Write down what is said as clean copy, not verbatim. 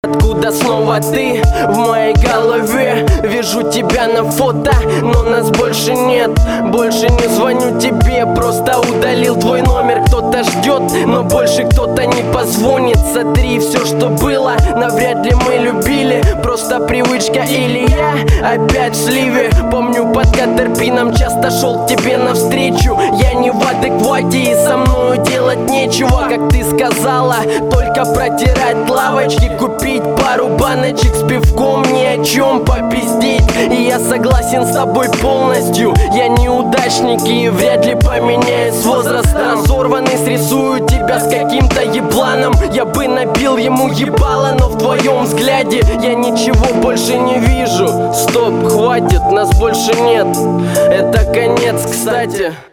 Откуда снова ты в моей голове? Вижу тебя на фото, но нас больше нет. Больше не звоню тебе, просто удалил твой номер. Кто-то ждет, но больше кто-то не позвонит. Сотри все, что было, навряд ли мы любили. Просто привычка или я опять в сливе. Помню, под Катерпином часто шел к тебе навстречу. Я не в адеквате и со мною делать нечего. Как ты сказала, только протирать лавочки, купить пару баночек с пивком, ни о чем попиздеть. И я согласен с тобой полностью. Я неудачник и вряд ли поменяюсь с возрастом. Разорванный срисую тебя с каким-то ебланом. Я бы набил ему ебало, но в твоем взгляде я ничего больше не вижу. Стоп, хватит, нас больше нет. Это конец, кстати.